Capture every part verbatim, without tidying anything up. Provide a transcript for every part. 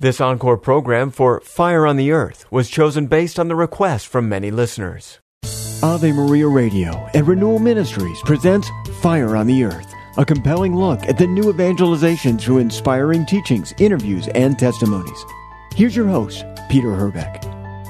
This encore program for Fire on the Earth was chosen based on the request from many listeners. Ave Maria Radio and Renewal Ministries presents Fire on the Earth, a compelling look at the new evangelization through inspiring teachings, interviews, and testimonies. Here's your host, Peter Herbeck.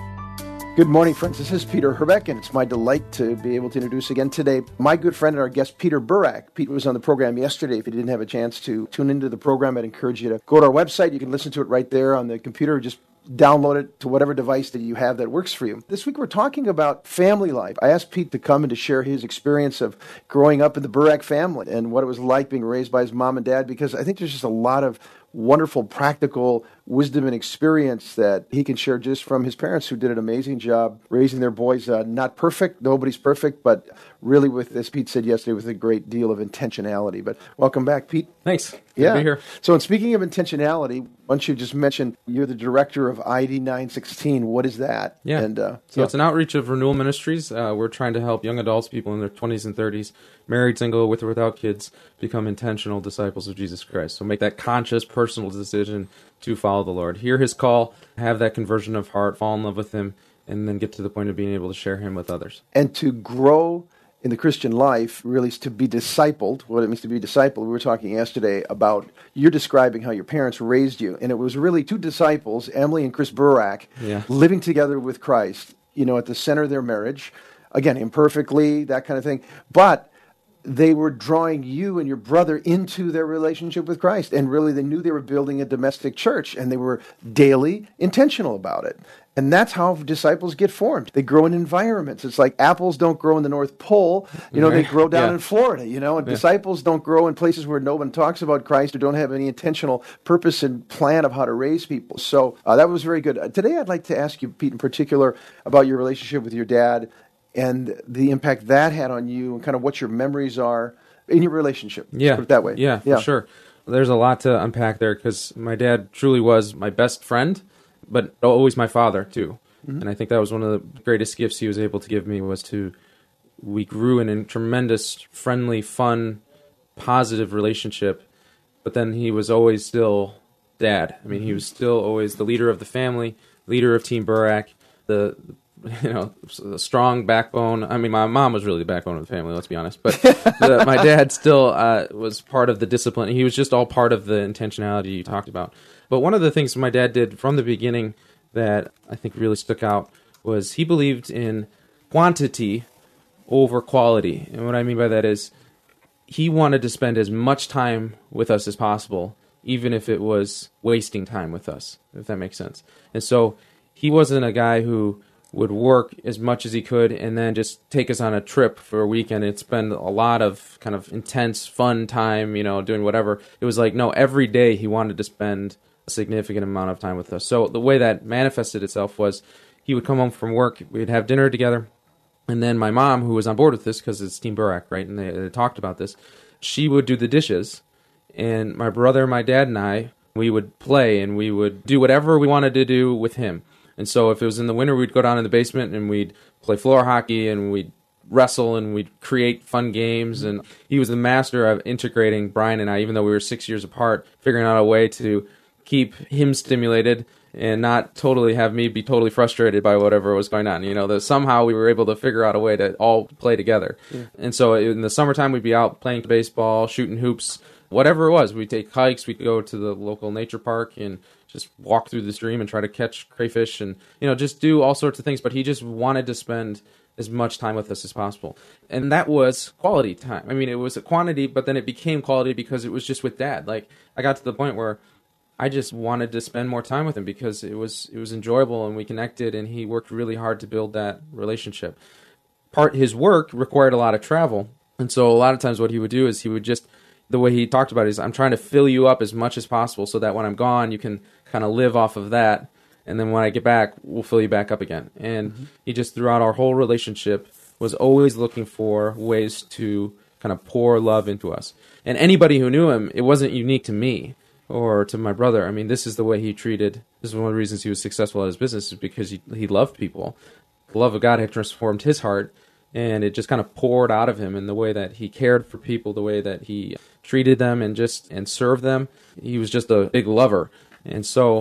Good morning, friends. This is Peter Herbeck, and it's my delight to be able to introduce again today my good friend and our guest, Peter Burak. Pete was on the program yesterday. If you didn't have a chance to tune into the program, I'd encourage you to go to our website. You can listen to it right there on the computer. Just download it to whatever device that you have that works for you. This week we're talking about family life. I asked Pete to come and to share his experience of growing up in the Burak family and what it was like being raised by his mom and dad, because I think there's just a lot of wonderful practical wisdom and experience that he can share just from his parents, who did an amazing job raising their boys. Uh, not perfect, nobody's perfect, but really with, as Pete said yesterday, with a great deal of intentionality. But welcome back, Pete. Thanks. Good yeah. to be here. So, in speaking of intentionality, why don't you just mention you're the director of I D nine sixteen. What is that? Yeah. And, uh, so yeah. it's an outreach of Renewal Ministries. Uh, we're trying to help young adults, people in their twenties and thirties, married, single, with or without kids, become intentional disciples of Jesus Christ. So make that conscious, personal decision to follow the Lord. Hear His call, have that conversion of heart, fall in love with Him, and then get to the point of being able to share Him with others. And to grow in the Christian life really is to be discipled. What it means to be discipled. We were talking yesterday about, you're describing how your parents raised you, and it was really two disciples, Emily and Chris Burak, yeah. living together with Christ, you know, at the center of their marriage. Again, imperfectly, that kind of thing. But they were drawing you and your brother into their relationship with Christ. And really, they knew they were building a domestic church, and they were daily intentional about it. And that's how disciples get formed. They grow in environments. It's like apples don't grow in the North Pole. You know, they grow down yeah. in Florida, you know, and yeah. disciples don't grow in places where no one talks about Christ or don't have any intentional purpose and plan of how to raise people. So uh, that was very good. Uh, today, I'd like to ask you, Pete, in particular, about your relationship with your dad and the impact that had on you and kind of what your memories are in your relationship. Let's Yeah. put it that way. Yeah, yeah. for sure. There's a lot to unpack there because my dad truly was my best friend, but always my father, too. Mm-hmm. And I think that was one of the greatest gifts he was able to give me was to, we grew in a tremendous, friendly, fun, positive relationship, but then he was always still dad. I mean, he was still always the leader of the family, leader of Team Burak, the, you know, a strong backbone. I mean, my mom was really the backbone of the family, let's be honest. But the, my dad still uh, was part of the discipline. He was just all part of the intentionality you talked about. But one of the things my dad did from the beginning that I think really stuck out was he believed in quantity over quality. And what I mean by that is he wanted to spend as much time with us as possible, even if it was wasting time with us, if that makes sense. And so he wasn't a guy who would work as much as he could and then just take us on a trip for a weekend and spend a lot of kind of intense, fun time, you know, doing whatever. It was like, no, every day he wanted to spend a significant amount of time with us. So the way that manifested itself was he would come home from work, we'd have dinner together, and then my mom, who was on board with this because it's Team Burak, right, and they, they talked about this, she would do the dishes, and my brother, my dad, and I, we would play, and we would do whatever we wanted to do with him. And so if it was in the winter, we'd go down in the basement, and we'd play floor hockey, and we'd wrestle, and we'd create fun games, and he was the master of integrating Brian and I, even though we were six years apart, figuring out a way to keep him stimulated and not totally have me be totally frustrated by whatever was going on. You know, that somehow we were able to figure out a way to all play together. Yeah. And so in the summertime, we'd be out playing baseball, shooting hoops, whatever it was. We'd take hikes. We'd go to the local nature park and just walk through the stream and try to catch crayfish and, you know, just do all sorts of things. But he just wanted to spend as much time with us as possible. And that was quality time. I mean, it was a quantity, but then it became quality because it was just with Dad. Like, I got to the point where I just wanted to spend more time with him because it was it was enjoyable and we connected, and he worked really hard to build that relationship. Part his work required a lot of travel, and so a lot of times what he would do is he would just, the way he talked about it is, I'm trying to fill you up as much as possible so that when I'm gone, you can kind of live off of that, and then when I get back, we'll fill you back up again. And mm-hmm. he just, throughout our whole relationship, was always looking for ways to kind of pour love into us. And anybody who knew him, it wasn't unique to me or to my brother. I mean, this is the way he treated, this is one of the reasons he was successful at his business, is because he, he loved people. The love of God had transformed his heart, and it just kind of poured out of him in the way that he cared for people, the way that he treated them and just and served them. He was just a big lover. And so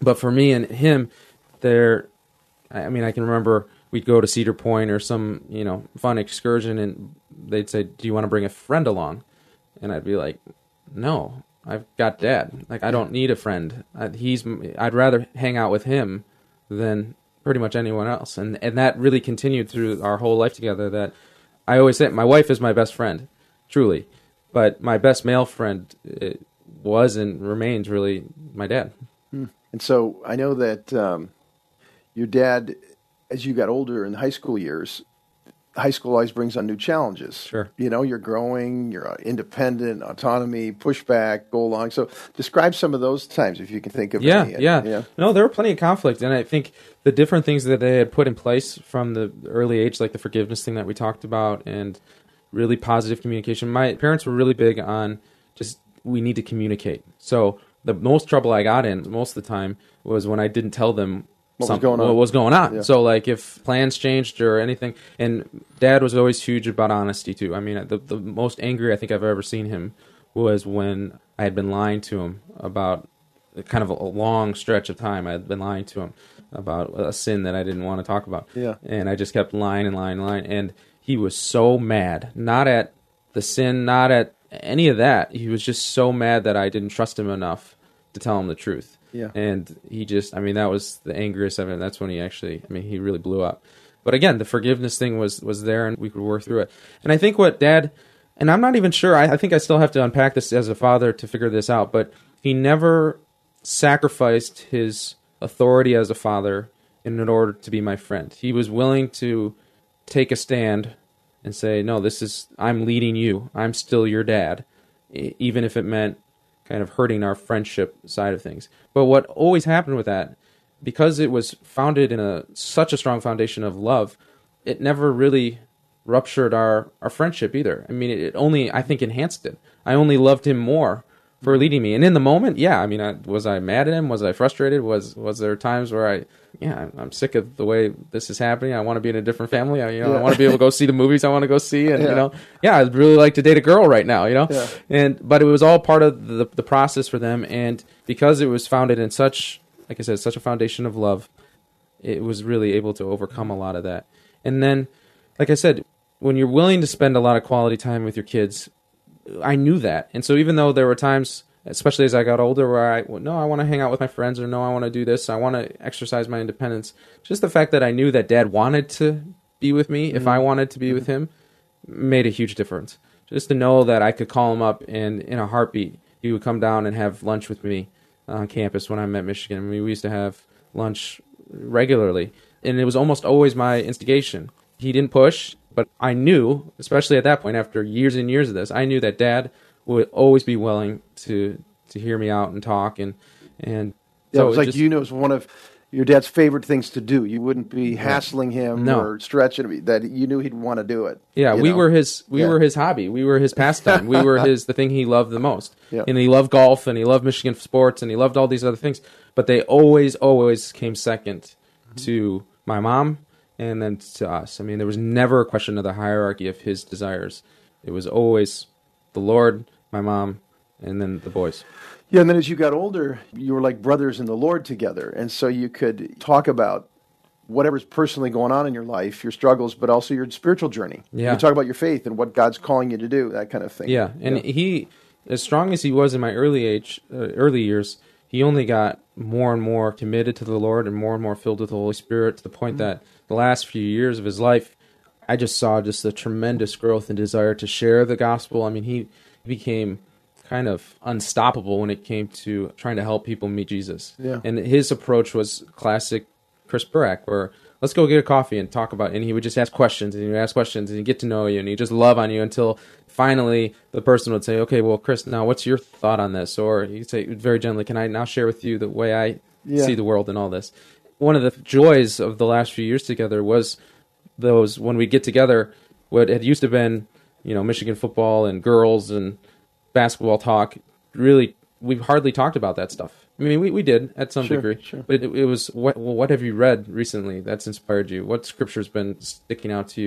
But for me and him, there, I mean, I can remember we'd go to Cedar Point or some, you know, fun excursion, and they'd say, "Do you want to bring a friend along?" And I'd be like, "No, I've got Dad. Like, I don't need a friend. I, he's, I'd rather hang out with him than pretty much anyone else." And and that really continued through our whole life together. That I always say, my wife is my best friend, truly, but my best male friend it was and remains really my dad. Hmm. And so I know that um, your dad, as you got older in the high school years, high school always brings on new challenges. Sure. You know, you're growing, you're independent, autonomy, pushback, go along. So describe some of those times if you can think of yeah, any. Yeah, yeah. No, there were plenty of conflict, and I think the different things that they had put in place from the early age, like the forgiveness thing that we talked about, and really positive communication. My parents were really big on just, we need to communicate. So the most trouble I got in most of the time was when I didn't tell them What was going on? What was going on. Yeah. So, like, if plans changed or anything, and Dad was always huge about honesty, too. I mean, the, the most angry I think I've ever seen him was when I had been lying to him about kind of a, a long stretch of time. I had been lying to him about a sin that I didn't want to talk about. Yeah. And I just kept lying and lying and lying. And he was so mad, not at the sin, not at any of that. He was just so mad that I didn't trust him enough to tell him the truth. Yeah. And he just, I mean, that was the angriest of it. That's when he actually, I mean, he really blew up. But again, the forgiveness thing was, was there, and we could work through it. And I think what Dad, and I'm not even sure, I, I think I still have to unpack this as a father to figure this out, but he never sacrificed his authority as a father in order to be my friend. He was willing to take a stand and say, no, this is, I'm leading you. I'm still your dad, even if it meant kind of hurting our friendship side of things. But what always happened with that, because it was founded in a such a strong foundation of love, it never really ruptured our, our friendship either. I mean, it only, I think, enhanced it. I only loved him more for leading me. And in the moment, yeah, I mean, I, was I mad at him? Was I frustrated? Was was there times where I, yeah, I'm sick of the way this is happening. I want to be in a different family. I, you know, yeah. I want to be able to go see the movies I want to go see. And, yeah. you know, yeah, I'd really like to date a girl right now, you know. Yeah. And But it was all part of the, the process for them. And because it was founded in such, like I said, such a foundation of love, it was really able to overcome a lot of that. And then, like I said, when you're willing to spend a lot of quality time with your kids, I knew that. And so even though there were times, especially as I got older, where I, well, no, I want to hang out with my friends, or no, I want to do this, I want to exercise my independence, just the fact that I knew that Dad wanted to be with me, mm-hmm. if I wanted to be mm-hmm. with him, made a huge difference. Just to know that I could call him up, and in a heartbeat, he would come down and have lunch with me on campus when I'm at Michigan. I mean, we used to have lunch regularly, and it was almost always my instigation. He didn't push, but I knew, especially at that point, after years and years of this, I knew that Dad would always be willing to to hear me out and talk, and and yeah, so it was it like just, you know, it was one of your dad's favorite things to do. You wouldn't be hassling him no. or stretching him. That you knew he'd want to do it. Yeah, we know? were his we yeah. were his hobby. We were his pastime. We were his the thing he loved the most. Yeah. And he loved golf, and he loved Michigan sports, and he loved all these other things. But they always, always came second mm-hmm. to my mom, and then to us. I mean, there was never a question of the hierarchy of his desires. It was always the Lord, my mom, and then the boys. Yeah, and then as you got older, you were like brothers in the Lord together. And so you could talk about whatever's personally going on in your life, your struggles, but also your spiritual journey. Yeah. You talk about your faith and what God's calling you to do, that kind of thing. Yeah, and yeah. he, as strong as he was in my early age, uh, early years, he only got more and more committed to the Lord and more and more filled with the Holy Spirit, to the point mm-hmm. that the last few years of his life, I just saw just a tremendous growth and desire to share the gospel. I mean, he became kind of unstoppable when it came to trying to help people meet Jesus. Yeah. And his approach was classic Chris Burak, where let's go get a coffee and talk about it. And he would just ask questions, and he would ask questions, and he'd get to know you, and he'd just love on you until finally the person would say, okay, well, Chris, now what's your thought on this? Or he'd say very gently, can I now share with you the way I yeah. see the world and all this? One of the joys of the last few years together was those, when we get together, what had used to have been, you know, Michigan football and girls and basketball talk, really, we've hardly talked about that stuff. I mean, we, we did at some sure, degree, sure. but it, it was, what, well, what have you read recently that's inspired you? What scripture's been sticking out to you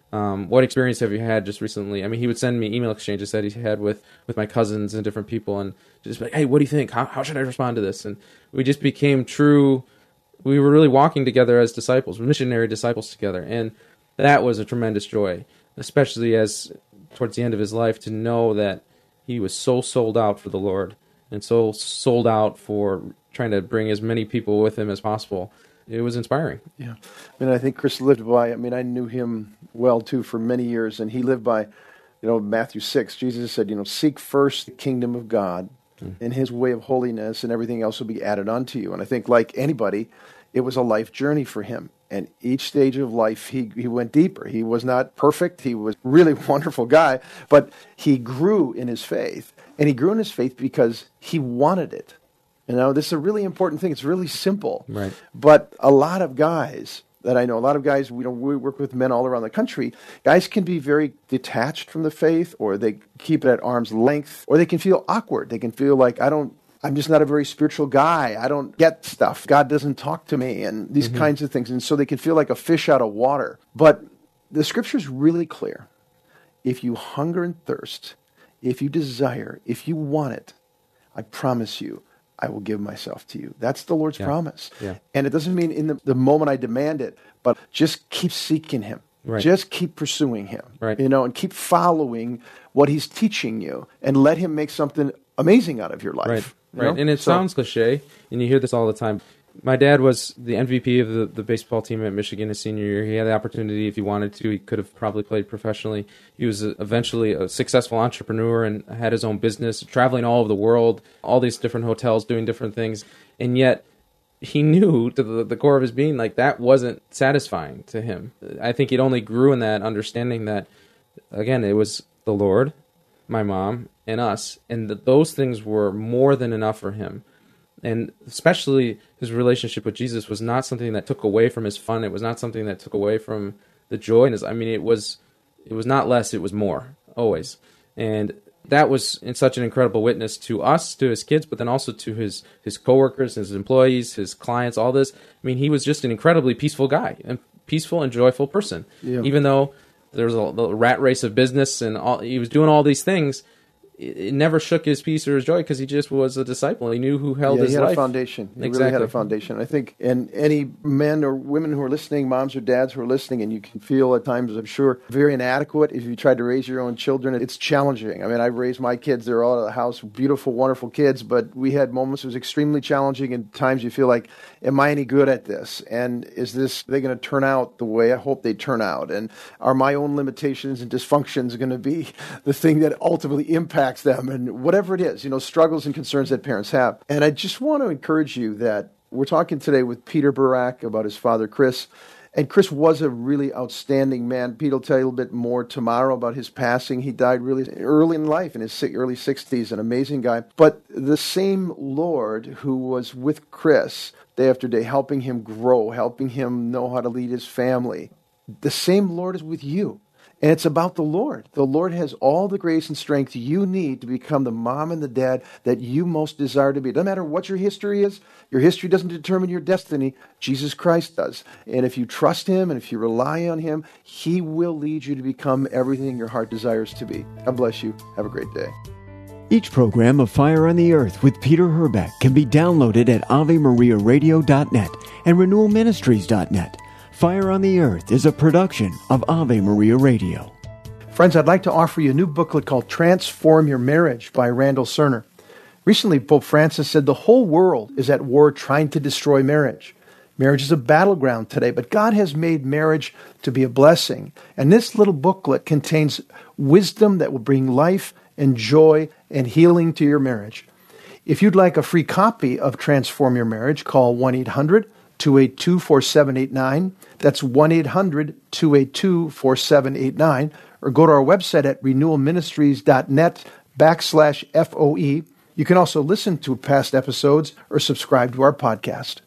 Um, what experience have you had just recently? I mean, he would send me email exchanges that he had with, with my cousins and different people, and just be like, hey, what do you think? How, how should I respond to this? And we just became true. We were really walking together as disciples, missionary disciples together, and that was a tremendous joy, especially as towards the end of his life, to know that he was so sold out for the Lord and so sold out for trying to bring as many people with him as possible. It was inspiring. Yeah. I mean, I think Chris lived by, I mean, I knew him well, too, for many years, and he lived by, you know, Matthew six. Jesus said, you know, seek first the kingdom of God mm. and his way of holiness, and everything else will be added unto you. And I think, like anybody, it was a life journey for him. And each stage of life, he, he went deeper. He was not perfect. He was really a wonderful guy, but he grew in his faith. And he grew in his faith because he wanted it. You know, this is a really important thing. It's really simple. Right. But a lot of guys that I know, a lot of guys, we don't we work with men all around the country, guys can be very detached from the faith, or they keep it at arm's length, or they can feel awkward. They can feel like, I don't, I'm just not a very spiritual guy. I don't get stuff. God doesn't talk to me, and these mm-hmm. kinds of things. And so they can feel like a fish out of water. But the scripture is really clear. If you hunger and thirst, if you desire, if you want it, I promise you, I will give myself to you. That's the Lord's yeah. promise. Yeah. And it doesn't mean in the, the moment I demand it, but just keep seeking him. Right. Just keep pursuing him. Right. You know, and keep following what he's teaching you, and let him make something amazing out of your life. Right. You right. know? And it so, sounds cliche, and you hear this all the time. My dad was the M V P of the, the baseball team at Michigan his senior year. He had the opportunity, if he wanted to, he could have probably played professionally. He was a, eventually a successful entrepreneur and had his own business, traveling all over the world, all these different hotels, doing different things. And yet, he knew to the, the core of his being, like, that wasn't satisfying to him. I think it only grew in that understanding that, again, it was the Lord, my mom, and us, and that those things were more than enough for him. And especially his relationship with Jesus was not something that took away from his fun. It was not something that took away from the joy in his. I mean, it was, it was not less. It was more, always. And that was in such an incredible witness to us, to his kids, but then also to his his coworkers, his employees, his clients. All this. I mean, he was just an incredibly peaceful guy, and peaceful and joyful person. Yeah. Even though there was a, a rat race of business and all, he was doing all these things. It never shook his peace or his joy because he just was a disciple. He knew who held yeah, his he had life. a foundation. He exactly. really had a foundation. I think, and any men or women who are listening, moms or dads who are listening, and you can feel at times, I'm sure, very inadequate if you tried to raise your own children. It's challenging. I mean, I've raised my kids. They're all at the house, beautiful, wonderful kids, but we had moments it was extremely challenging, and times you feel like, am I any good at this? And is this, are they going to turn out the way I hope they turn out? And are my own limitations and dysfunctions going to be the thing that ultimately impacts them? And whatever it is, you know, struggles and concerns that parents have. And I just want to encourage you that we're talking today with Peter Burak about his father, Chris. And Chris was a really outstanding man. Pete will tell you a little bit more tomorrow about his passing. He died really early in life, in his early sixties, an amazing guy. But the same Lord who was with Chris day after day, helping him grow, helping him know how to lead his family, the same Lord is with you. And it's about the Lord. The Lord has all the grace and strength you need to become the mom and the dad that you most desire to be. It doesn't matter what your history is. Your history doesn't determine your destiny. Jesus Christ does. And if you trust him and if you rely on him, he will lead you to become everything your heart desires to be. God bless you. Have a great day. Each program of Fire on the Earth with Peter Herbeck can be downloaded at ave maria radio dot net and renewal ministries dot net. Fire on the Earth is a production of Ave Maria Radio. Friends, I'd like to offer you a new booklet called Transform Your Marriage by Randall Cerner. Recently, Pope Francis said the whole world is at war trying to destroy marriage. Marriage is a battleground today, but God has made marriage to be a blessing. And this little booklet contains wisdom that will bring life and joy and healing to your marriage. If you'd like a free copy of Transform Your Marriage, call one eight hundred two eight two four seven eight nine. That's one eight hundred two eight two four seven eight nine. Or go to our website at renewal ministries dot net backslash F O E. You can also listen to past episodes or subscribe to our podcast.